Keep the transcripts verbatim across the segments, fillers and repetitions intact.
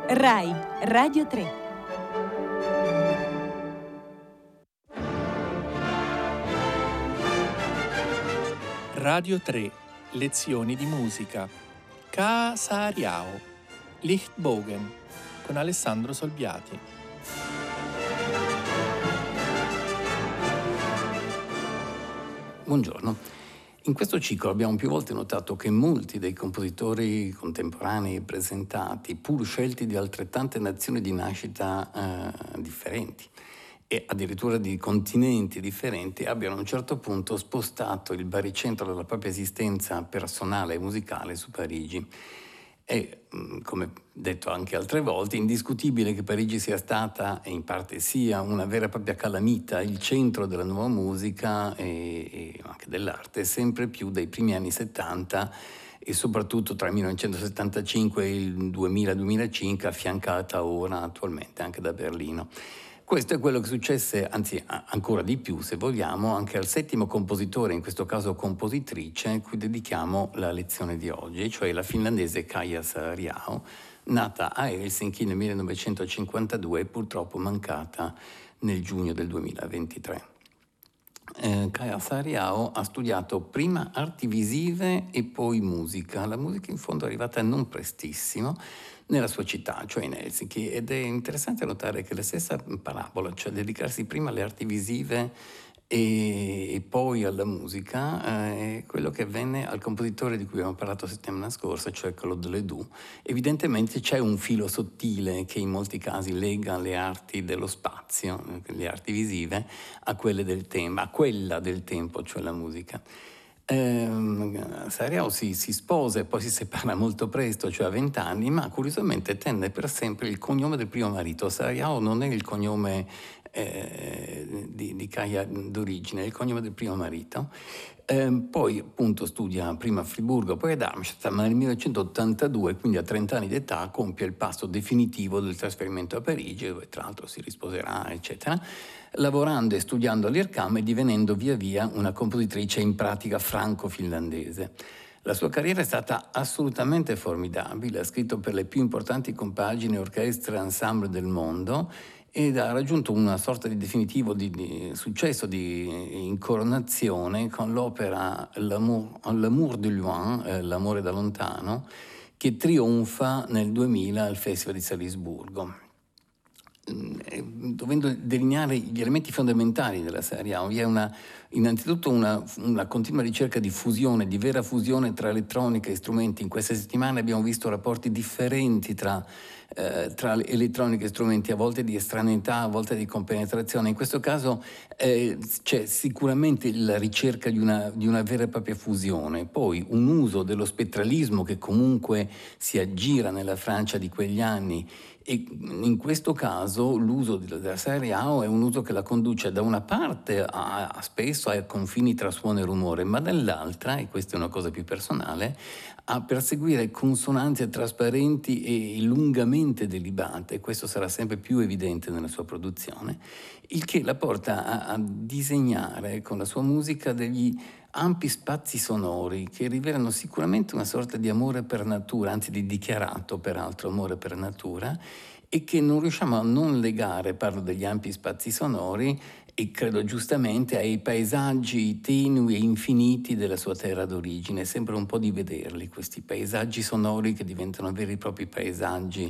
Rai Radio tre. Radio tre, lezioni di musica. Casariao, Lichtbogen, con Alessandro Solbiati. Buongiorno. In questo ciclo abbiamo più volte notato che molti dei compositori contemporanei presentati, pur scelti di altrettante nazioni di nascita eh, differenti e addirittura di continenti differenti, abbiano a un certo punto spostato il baricentro della propria esistenza personale e musicale su Parigi. È, come detto anche altre volte, indiscutibile che Parigi sia stata, e in parte sia, una vera e propria calamita, il centro della nuova musica e, e anche dell'arte, sempre più dai primi anni settanta e soprattutto tra il millenovecentosettantacinque e il duemila-duemilacinque, affiancata ora attualmente anche da Berlino. Questo è quello che successe, anzi ancora di più se vogliamo, anche al settimo compositore, in questo caso compositrice, a cui dedichiamo la lezione di oggi, cioè la finlandese Kaija Saariaho, nata a Helsinki nel millenovecentocinquantadue e purtroppo mancata nel giugno del duemilaventitré. Eh, Kaija Saariaho ha studiato prima arti visive e poi musica. La musica in fondo è arrivata non prestissimo nella sua città, cioè in Helsinki, ed è interessante notare che la stessa parabola, cioè dedicarsi prima alle arti visive e, e poi alla musica, eh, è quello che avvenne al compositore di cui abbiamo parlato la settimana scorsa, cioè Claude Ledoux. Evidentemente c'è un filo sottile che in molti casi lega le arti dello spazio, le arti visive, a quelle del tempo, a quella del tempo, cioè la musica. Eh, Saariaho si, si sposa e poi si separa molto presto, cioè a vent'anni, ma curiosamente tenne per sempre il cognome del primo marito. Saariaho non è il cognome eh, di, di Kaija d'origine, è il cognome del primo marito. Eh, poi appunto studia prima a Friburgo, poi a Darmstadt, ma nel millenovecentottantadue, quindi a trenta anni d'età, compie il passo definitivo del trasferimento a Parigi, dove tra l'altro si risposerà, eccetera, lavorando e studiando all'I R C A M e divenendo via via una compositrice in pratica franco-finlandese. La sua carriera è stata assolutamente formidabile, ha scritto per le più importanti compagini, orchestre e ensemble del mondo ed ha raggiunto una sorta di definitivo di, di successo, di incoronazione con l'opera L'amour, L'amour de loin, eh, l'amore da lontano, che trionfa nel duemila al Festival di Salisburgo. Dovendo delineare gli elementi fondamentali della Saariaho, vi è una, innanzitutto una, una continua ricerca di fusione, di vera fusione tra elettronica e strumenti. In queste settimane abbiamo visto rapporti differenti tra, eh, tra elettronica e strumenti, a volte di estraneità, a volte di compenetrazione. In questo caso eh, c'è sicuramente la ricerca di una, di una vera e propria fusione, poi un uso dello spettralismo che comunque si aggira nella Francia di quegli anni. E in questo caso l'uso della Saariaho è un uso che la conduce da una parte a, a spesso ai confini tra suono e rumore, ma dall'altra, e questa è una cosa più personale, a perseguire consonanze trasparenti e lungamente delibate. Questo sarà sempre più evidente nella sua produzione, il che la porta a, a disegnare con la sua musica degli ampi spazi sonori che rivelano sicuramente una sorta di amore per natura, anzi di dichiarato peraltro amore per natura, e che non riusciamo a non legare, parlo degli ampi spazi sonori, e credo giustamente ai paesaggi tenui e infiniti della sua terra d'origine. Sembra un po' di vederli, questi paesaggi sonori che diventano veri e propri paesaggi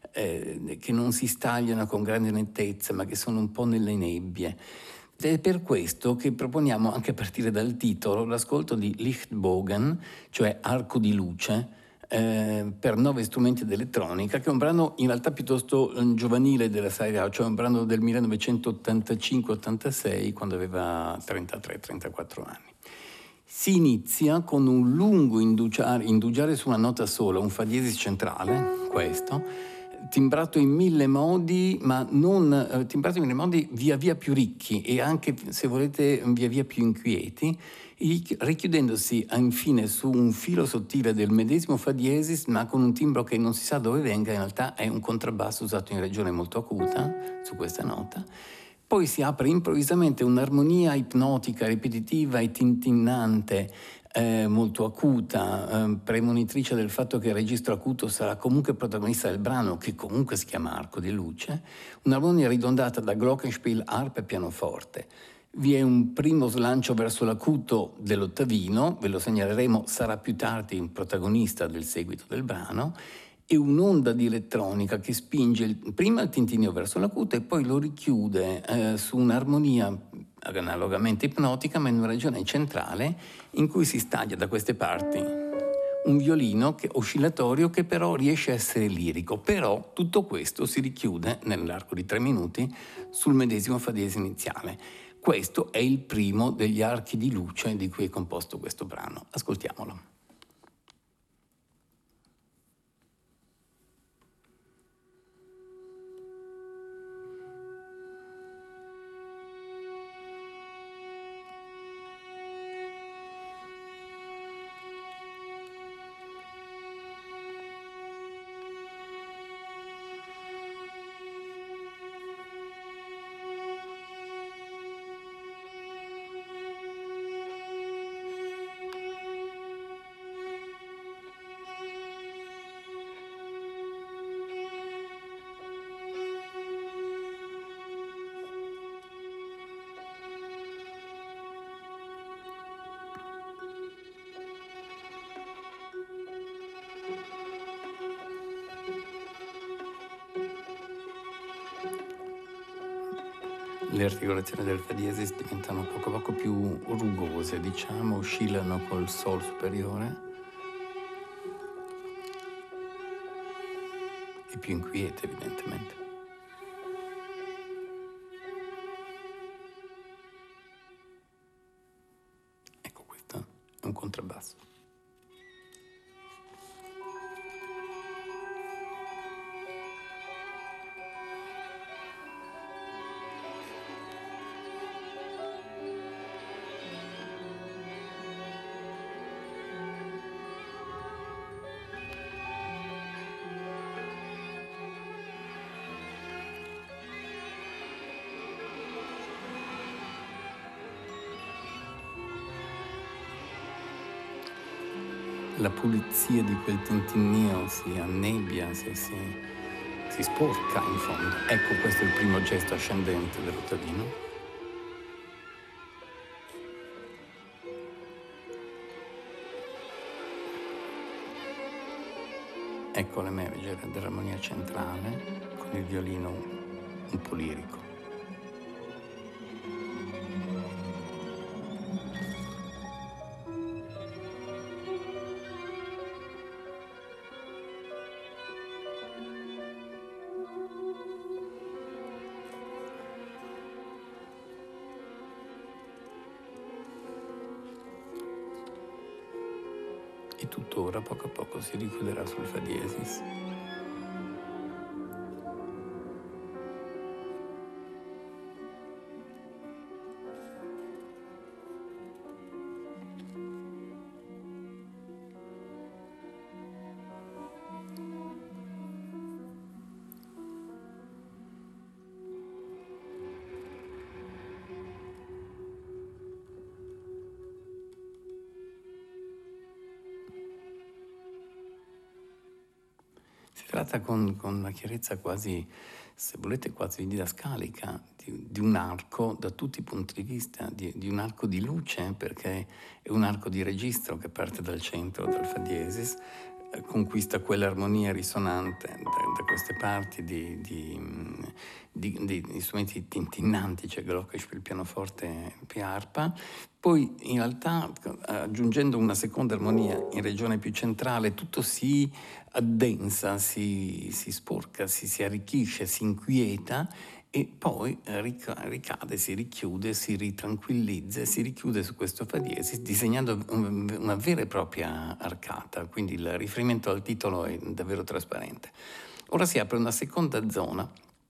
eh, che non si stagliano con grande nettezza, ma che sono un po' nelle nebbie. Ed è per questo che proponiamo, anche a partire dal titolo, l'ascolto di Lichtbogen, cioè arco di luce, eh, per nove strumenti d'elettronica, che è un brano in realtà piuttosto eh, giovanile della Saariaho, cioè un brano del millenovecentottantacinque ottantasei, quando aveva trentatré trentaquattro anni. Si inizia con un lungo indugiare, indugiare su una nota sola, un fa diesis centrale, questo, timbrato in mille modi, ma non eh, timbrato in mille modi via via più ricchi e anche, se volete, via via più inquieti, richiudendosi infine su un filo sottile del medesimo fa diesis, ma con un timbro che non si sa dove venga. In realtà è un contrabbasso usato in regione molto acuta su questa nota. Poi si apre improvvisamente un'armonia ipnotica, ripetitiva e tintinnante, eh, molto acuta, eh, premonitrice del fatto che il registro acuto sarà comunque protagonista del brano, che comunque si chiama Arco di Luce, un'armonia ridondata da glockenspiel, arpa e pianoforte. Vi è un primo slancio verso l'acuto dell'ottavino, ve lo segnaleremo, sarà più tardi un protagonista del seguito del brano, e un'onda di elettronica che spinge il, prima il tintinnio verso l'acuto e poi lo richiude eh, su un'armonia analogamente ipnotica, ma in una regione centrale in cui si staglia da queste parti un violino che, oscillatorio, che però riesce a essere lirico. Però tutto questo si richiude nell'arco di tre minuti sul medesimo fa diesis iniziale. Questo è il primo degli archi di luce di cui è composto questo brano. Ascoltiamolo. Le articolazioni del fa diesis diventano poco a poco più rugose, diciamo, oscillano col sol superiore e più inquiete, evidentemente. Ecco, questo è un contrabbasso. La pulizia di quel tintinnio si annebbia, si, si, si sporca in fondo. Ecco, questo è il primo gesto ascendente dell'ottavino. Ecco l'emergere dell'armonia centrale con il violino un po' lirico. E tuttora poco a poco si richiuderà sul fa diesis. Si tratta con, con una chiarezza quasi, se volete, quasi didascalica, di, di un arco da tutti i punti di vista, di, di un arco di luce, perché è un arco di registro che parte dal centro, dal fa diesis, eh, conquista quell'armonia risonante da, da queste parti di, di, di, di, di strumenti tintinnanti, cioè glockenspiel, pianoforte e arpa. Poi in realtà, aggiungendo una seconda armonia in regione più centrale, tutto si addensa, si, si sporca, si, si arricchisce, si inquieta e poi ricade, si richiude, si ritranquillizza e si richiude su questo fa diesis, disegnando una vera e propria arcata. Quindi il riferimento al titolo è davvero trasparente. Ora si apre una seconda zona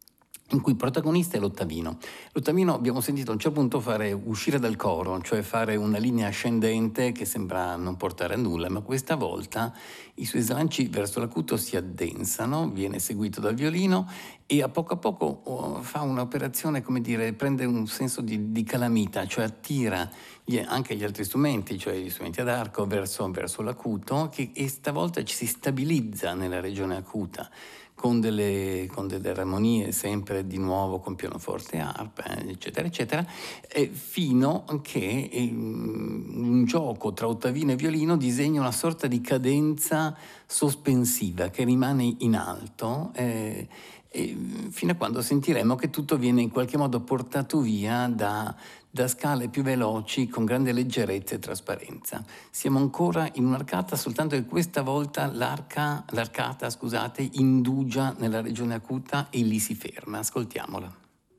in cui il protagonista è l'ottavino. L'ottavino abbiamo sentito a un certo punto fare uscire dal coro, cioè fare una linea ascendente che sembra non portare a nulla, ma questa volta i suoi slanci verso l'acuto si addensano, viene seguito dal violino e a poco a poco oh, fa un'operazione, come dire, prende un senso di, di calamita, cioè attira gli, anche gli altri strumenti, cioè gli strumenti ad arco, verso, verso l'acuto, che, e stavolta ci si stabilizza nella regione acuta, con delle, con delle armonie sempre di nuovo con pianoforte e arpa, eccetera, eccetera, eh, fino a che eh, un gioco tra ottavino e violino disegna una sorta di cadenza sospensiva che rimane in alto, eh, eh, fino a quando sentiremo che tutto viene in qualche modo portato via da, da scale più veloci con grande leggerezza e trasparenza. Siamo ancora in un'arcata, soltanto che questa volta l'arca, l'arcata scusate, indugia nella regione acuta e lì si ferma. Ascoltiamola.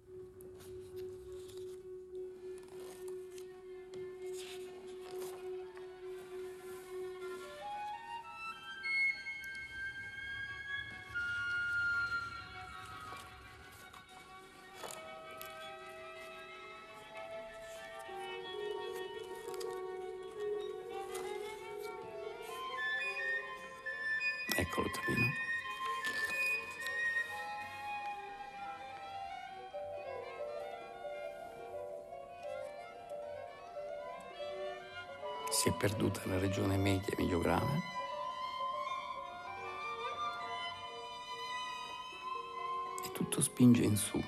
Ecco l'ottavino. Si è perduta la regione media e medio grave. E tutto spinge in su.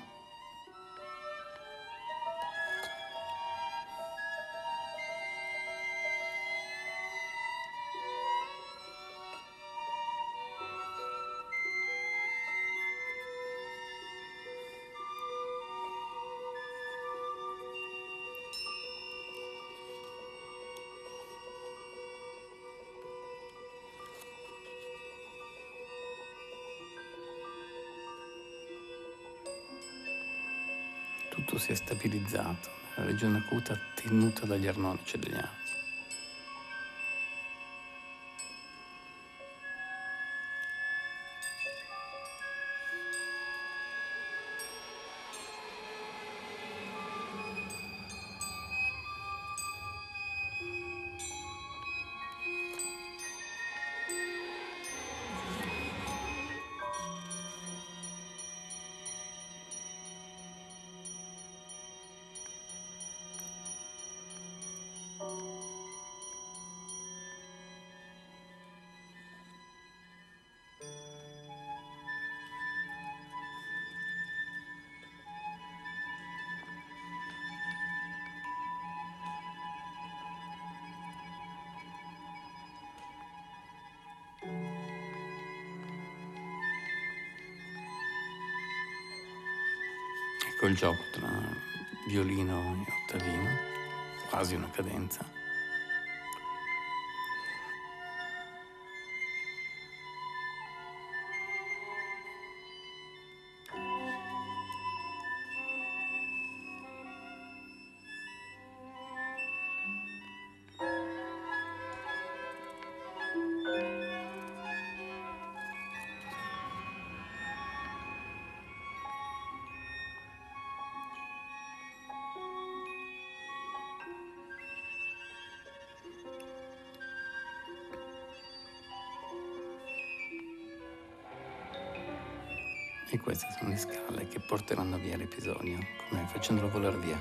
Tutto si è stabilizzato nella regione acuta tenuta dagli armonici degli archi. Ecco il gioco tra violino e ottavino, quasi una cadenza. E queste sono le scale che porteranno via l'episodio, come facendolo volare via.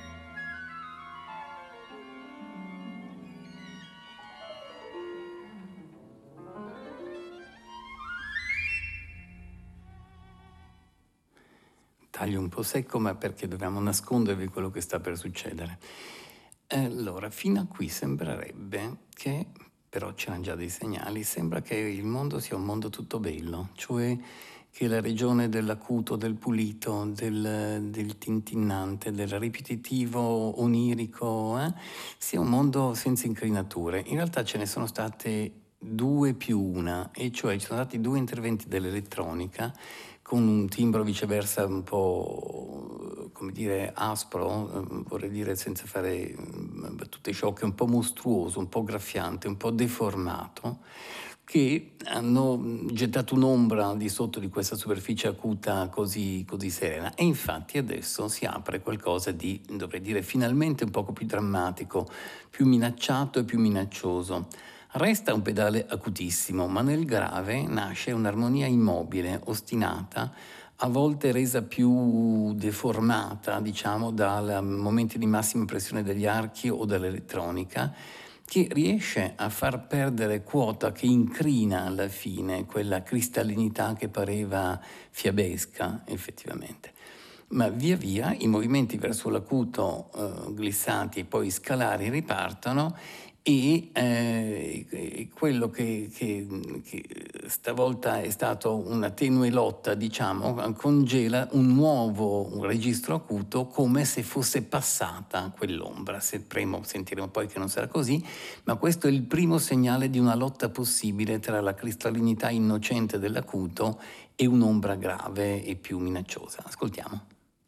Taglio un po' secco, ma perché dobbiamo nascondervi quello che sta per succedere. Allora, fino a qui sembrerebbe che, però c'erano già dei segnali, sembra che il mondo sia un mondo tutto bello, cioè che la regione dell'acuto, del pulito, del, del tintinnante, del ripetitivo onirico, eh, sia un mondo senza incrinature. In realtà ce ne sono state due più una, e cioè ci sono stati due interventi dell'elettronica con un timbro viceversa un po', come dire, aspro, vorrei dire senza fare battute sciocche, un po' mostruoso, un po' graffiante, un po' deformato, che hanno gettato un'ombra di sotto di questa superficie acuta così, così serena. E infatti adesso si apre qualcosa di, dovrei dire, finalmente un poco più drammatico, più minacciato e più minaccioso. Resta un pedale acutissimo, ma nel grave nasce un'armonia immobile, ostinata, a volte resa più deformata, diciamo, dai momenti di massima pressione degli archi o dall'elettronica, che riesce a far perdere quota, che incrina alla fine quella cristallinità che pareva fiabesca effettivamente. Ma via via i movimenti verso l'acuto eh, glissati e poi scalari ripartono e eh, quello che, che, che stavolta è stato una tenue lotta, diciamo, congela un nuovo un registro acuto, come se fosse passata quell'ombra. Sentiremo, sentiremo poi che non sarà così, ma questo è il primo segnale di una lotta possibile tra la cristallinità innocente dell'acuto e un'ombra grave e più minacciosa. Ascoltiamo.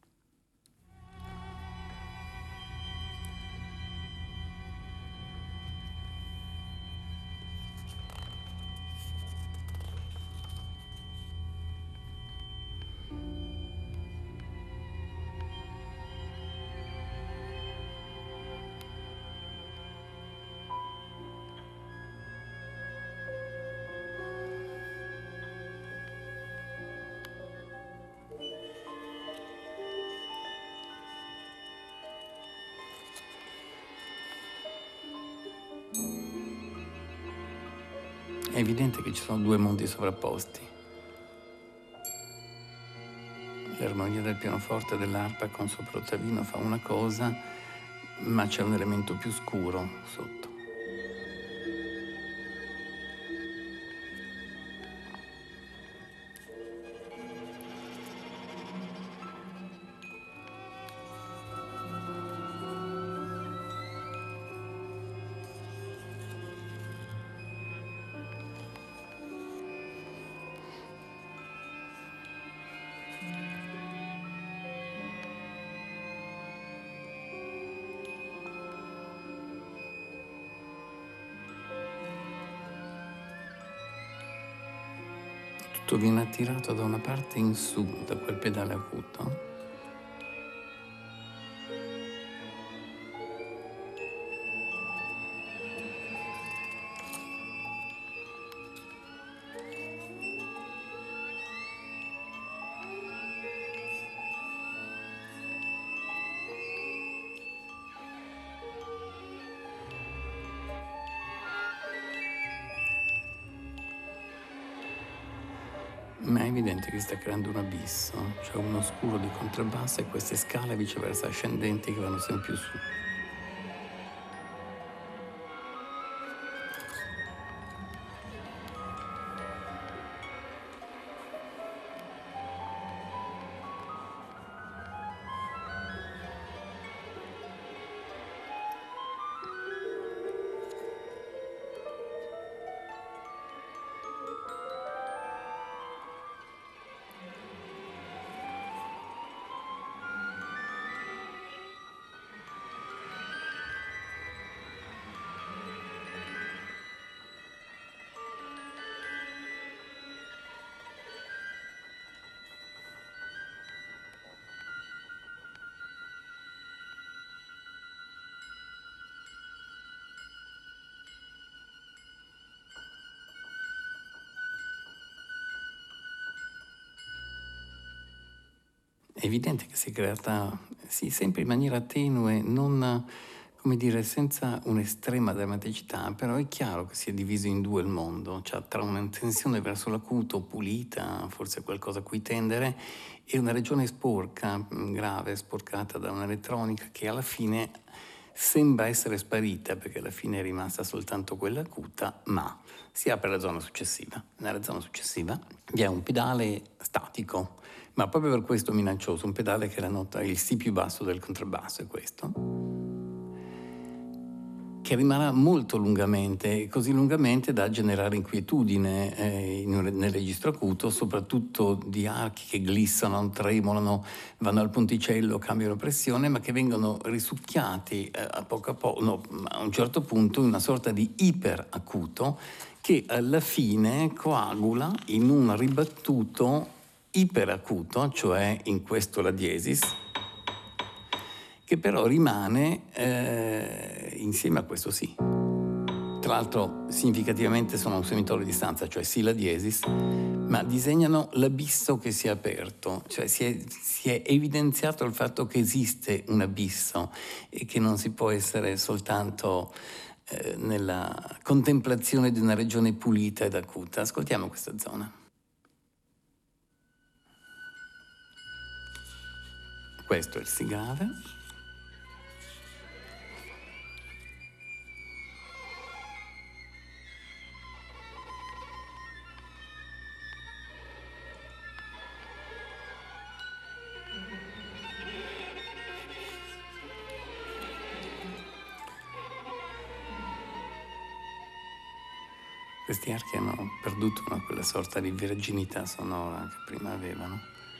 È evidente che ci sono due mondi sovrapposti. L'armonia del pianoforte e dell'arpa con sopraottavino fa una cosa, ma c'è un elemento più scuro sotto. Tutto viene attirato da una parte in su, da quel pedale acuto. Ma è evidente che sta creando un abisso, c'è uno scuro di contrabbasso e queste scale viceversa ascendenti che vanno sempre più su. È evidente che si è creata, sì, sempre in maniera tenue, non, come dire, senza un'estrema drammaticità, però è chiaro che si è diviso in due il mondo, cioè tra una tensione verso l'acuto, pulita, forse qualcosa a cui tendere, e una regione sporca, grave, sporcata da un'elettronica che alla fine sembra essere sparita, perché alla fine è rimasta soltanto quella acuta, ma si apre la zona successiva. Nella zona successiva vi è un pedale statico, ma proprio per questo minaccioso, un pedale che è la nota, il Si più basso del contrabbasso, è questo, che rimarrà molto lungamente, così lungamente da generare inquietudine eh, in, nel registro acuto, soprattutto di archi che glissano, tremolano, vanno al ponticello, cambiano pressione, ma che vengono risucchiati eh, a poco a poco, no, a un certo punto in una sorta di iperacuto che alla fine coagula in un ribattuto iperacuto, cioè in questo la diesis, che però rimane eh, insieme a questo si. Tra l'altro significativamente sono a un semitone di distanza, cioè si la diesis, ma disegnano l'abisso che si è aperto, cioè si è, si è evidenziato il fatto che esiste un abisso e che non si può essere soltanto eh, nella contemplazione di una regione pulita ed acuta. Ascoltiamo questa zona. Questo è il si grave. Questi archi hanno perduto una, quella sorta di virginità sonora che prima avevano.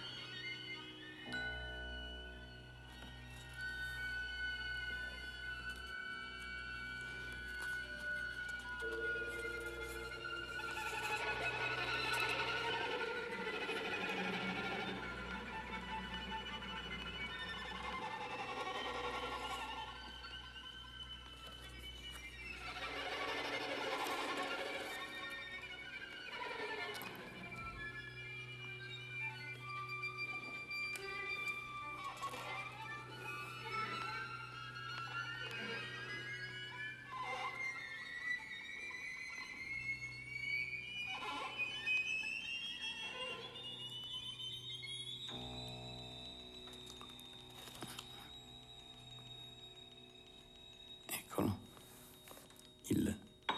Eccolo, il.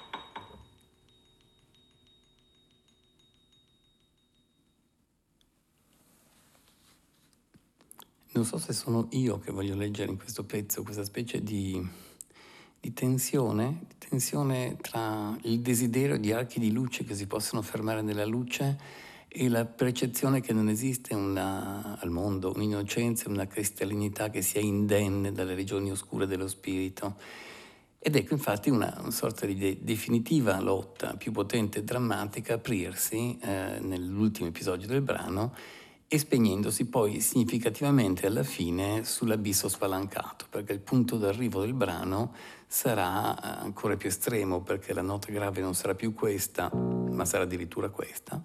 Non so se sono io che voglio leggere in questo pezzo questa specie di, di tensione, di tensione tra il desiderio di archi di luce che si possono fermare nella luce e la percezione che non esiste una, al mondo un'innocenza, una cristallinità che sia indenne dalle regioni oscure dello spirito. Ed ecco infatti una, una sorta di de- definitiva lotta più potente e drammatica aprirsi eh, nell'ultimo episodio del brano e spegnendosi poi significativamente alla fine sull'abisso spalancato, perché il punto d'arrivo del brano sarà ancora più estremo, perché la nota grave non sarà più questa, ma sarà addirittura questa,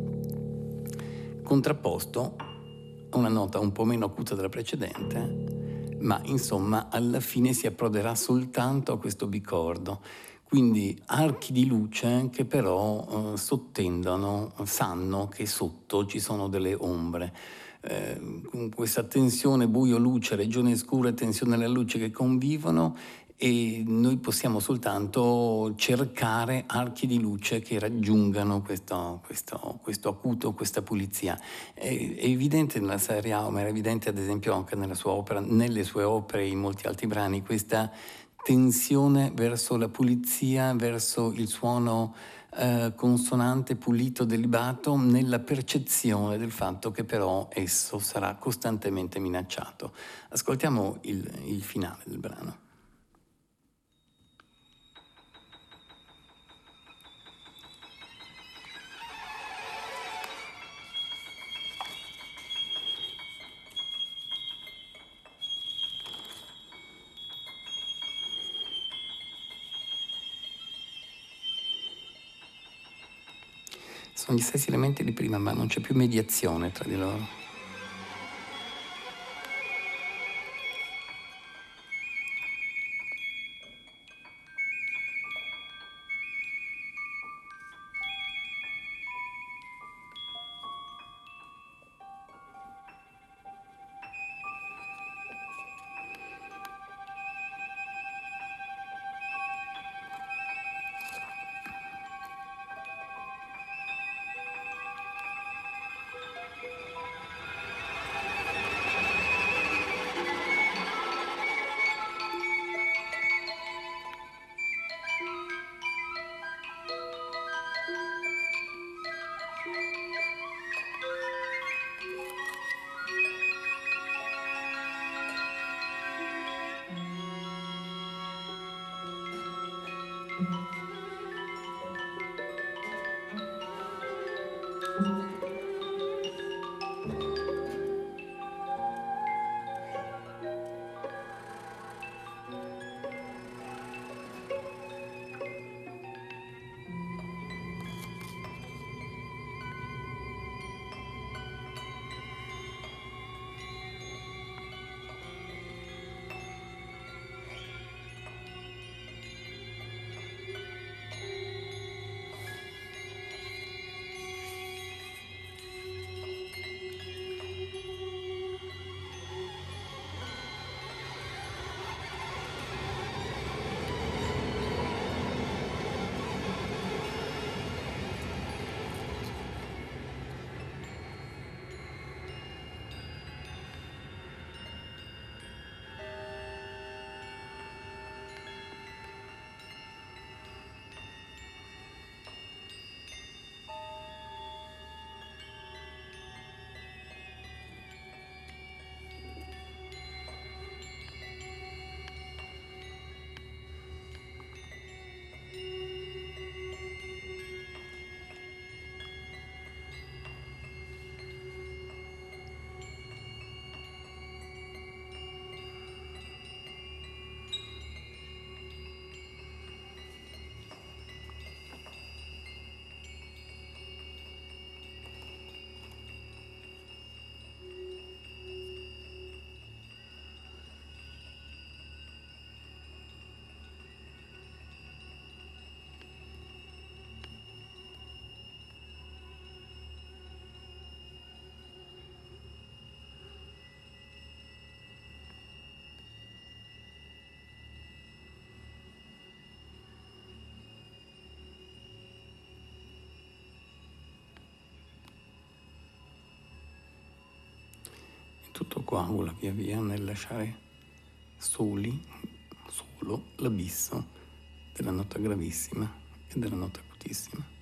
contrapposto a una nota un po' meno acuta della precedente, ma insomma alla fine si approderà soltanto a questo bicordo. Quindi archi di luce che però eh, sottendono, sanno che sotto ci sono delle ombre. Eh, questa tensione buio-luce, regione scura e tensione alla luce che convivono, e noi possiamo soltanto cercare archi di luce che raggiungano questo, questo, questo acuto, questa pulizia. È, è evidente nella Sariao, ma era evidente ad esempio anche nella sua opera, nelle sue opere, in molti altri brani, questa tensione verso la pulizia, verso il suono eh, consonante, pulito, delibato, nella percezione del fatto che però esso sarà costantemente minacciato. Ascoltiamo il, il finale del brano. Sono gli stessi elementi di prima, ma non c'è più mediazione tra di loro. Tutto coagula via via nel lasciare soli, solo l'abisso della nota gravissima e della nota acutissima.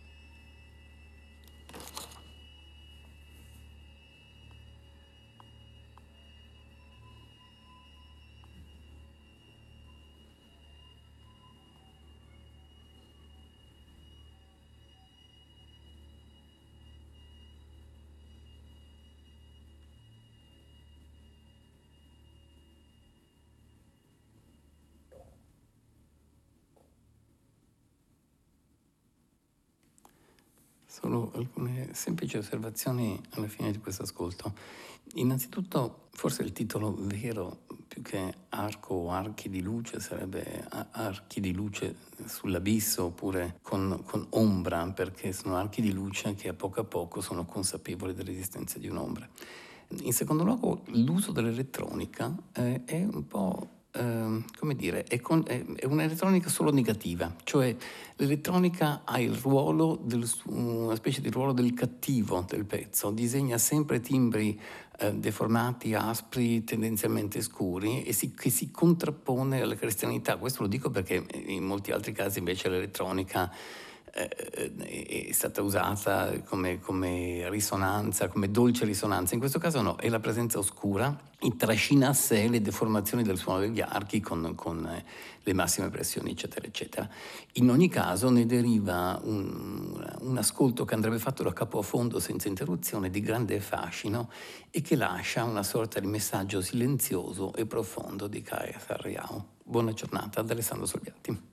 Solo alcune semplici osservazioni alla fine di questo ascolto. Innanzitutto, forse il titolo vero, più che arco o archi di luce, sarebbe archi di luce sull'abisso, oppure con, con ombra, perché sono archi di luce che a poco a poco sono consapevoli dell'esistenza di un'ombra. In secondo luogo, l'uso dell'elettronica eh, è un po'... Uh, come dire, è, con, è, è un'elettronica solo negativa, cioè l'elettronica ha il ruolo, del, una specie di ruolo del cattivo del pezzo, disegna sempre timbri uh, deformati, aspri, tendenzialmente scuri e si, che si contrappone alla cristianità. Questo lo dico perché in molti altri casi invece l'elettronica è stata usata come, come risonanza, come dolce risonanza. In questo caso no, è la presenza oscura, trascina a sé le deformazioni del suono degli archi con, con le massime pressioni, eccetera, eccetera. In ogni caso ne deriva un, un ascolto che andrebbe fatto da capo a fondo senza interruzione, di grande fascino e che lascia una sorta di messaggio silenzioso e profondo di Ka Sa Riao. Buona giornata da Alessandro Solviati.